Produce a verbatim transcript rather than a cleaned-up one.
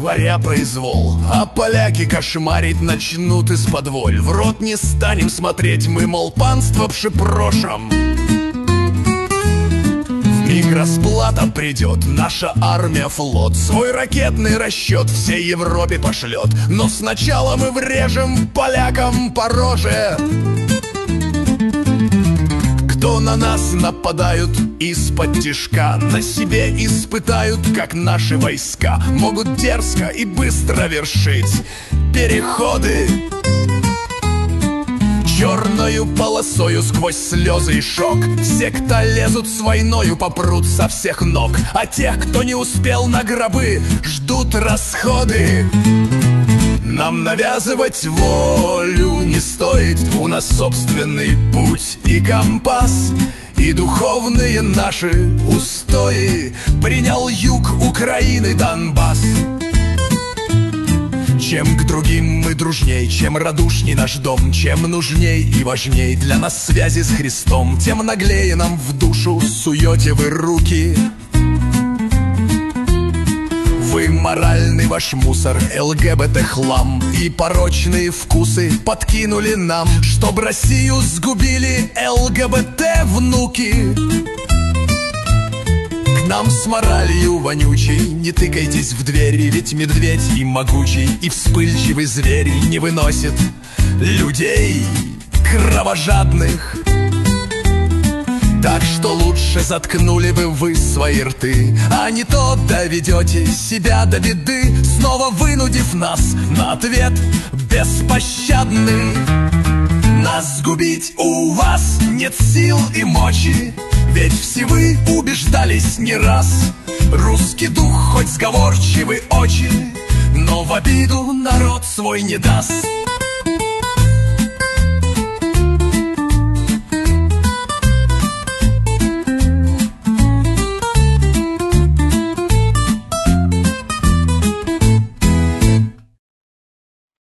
творя произвол, а поляки кошмарить начнут исподволь. В рот не станем смотреть мы, мол, панство пшепрошем. Вмиг расплата придет, наша армия, флот свой ракетный расчет всей Европе пошлет. Но сначала мы врежем полякам по роже. Кто на нас нападают из-под тишка, на себе испытают, как наши войска могут дерзко и быстро вершить переходы. Черною полосою сквозь слезы и шок все, кто лезут с войною, попрут со всех ног. А тех, кто не успел на гробы, ждут расходы. Нам навязывать волю не стоит, у нас собственный путь и компас, и духовные наши устои принял юг Украины, Донбасс. Чем к другим мы дружней, чем радушней наш дом, чем нужней и важней для нас связи с Христом, тем наглее нам в душу суете вы руки. Вы моральный ваш мусор, ЛГБТ-хлам и порочные вкусы подкинули нам, чтоб Россию сгубили ЛГБТ-внуки. К нам с моралью вонючей не тыкайтесь в двери, ведь медведь и могучий, и вспыльчивый зверь не выносит людей кровожадных. Так что лучше заткнули бы вы свои рты, а не то доведете себя до беды, снова вынудив нас на ответ беспощадный. Нас сгубить у вас нет сил и мочи, ведь все вы убеждались не раз. Русский дух хоть сговорчивый очень, но в обиду народ свой не даст.